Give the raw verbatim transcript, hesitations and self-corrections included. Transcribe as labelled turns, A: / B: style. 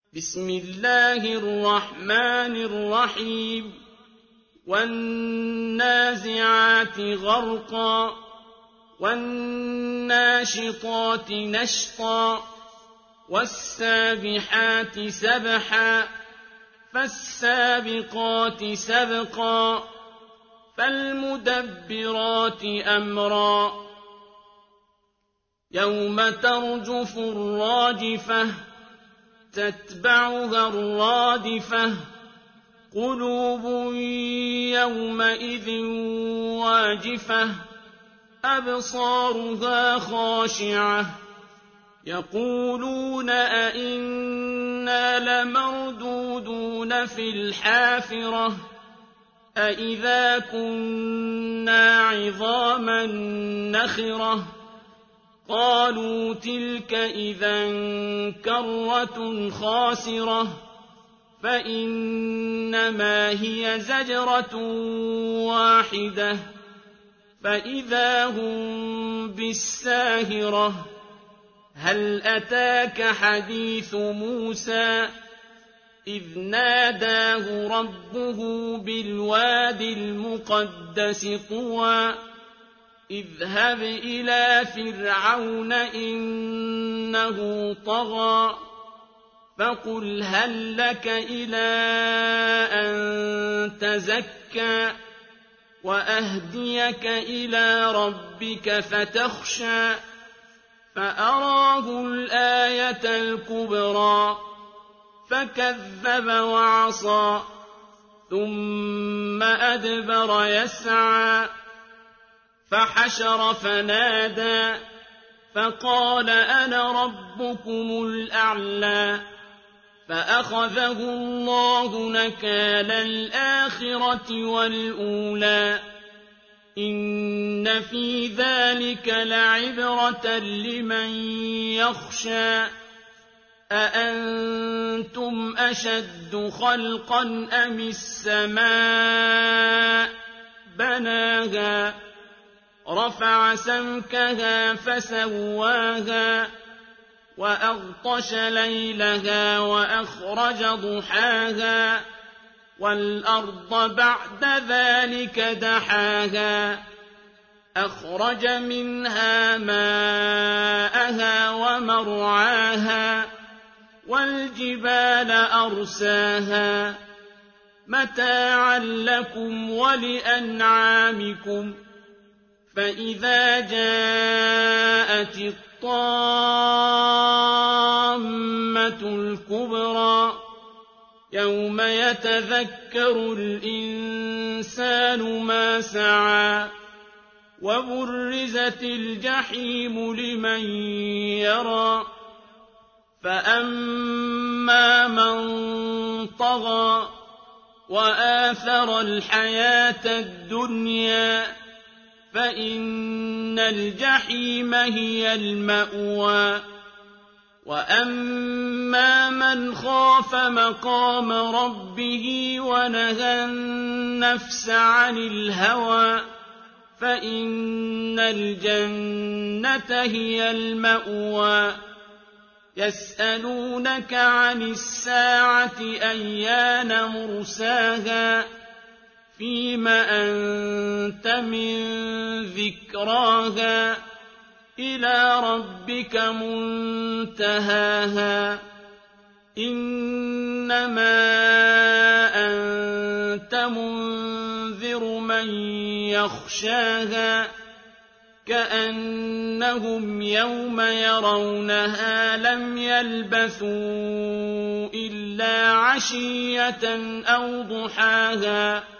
A: بسم الله الرحمن الرحيم والنازعات غرقا والناشطات نشطا والسابحات سبحا فالسابقات سبقا فالمدبرات أمرا يوم ترجف الراجفة تتبعها الرادفة قلوب يومئذ واجفة أبصارها خاشعة يقولون أئنا لمردودون في الحافرة أئذا كنا عظاما نخرة قالوا تلك إذا كرة خاسرة فإنما هي زجرة واحدة فإذا هم بالساهرة هل أتاك حديث موسى إذ ناداه ربه بالواد المقدس طوى اذهب إلى فرعون إنه طغى فقل هل لك إلى أن تزكى وأهديك إلى ربك فتخشى فأراه الآية الكبرى فكذب وعصى ثم أدبر يسعى فحشر فنادى فقال أنا ربكم الأعلى فأخذه الله نكال الآخرة والأولى إن في ذلك لعبرة لمن يخشى أأنتم أشد خلقا أم السماء بناها رفع سمكها فسواها وأغطش ليلها وأخرج ضحاها والأرض بعد ذلك دحاها أخرج منها ماءها ومرعاها والجبال أرساها متاعا لكم ولأنعامكم فإذا جاءت الطامة الكبرى يوم يتذكر الإنسان ما سعى وبرزت الجحيم لمن يرى فأما من طغى وآثر الحياة الدنيا فإن الجحيم هي المأوى وأما من خاف مقام ربه ونهى النفس عن الهوى فإن الجنة هي المأوى يسألونك عن الساعة أيان مرساها فيم أنت من ذكراها إلى ربك منتهاها إنما أنت منذر من يخشاها كأنهم يوم يرونها لم يلبثوا إلا عشية أو ضحاها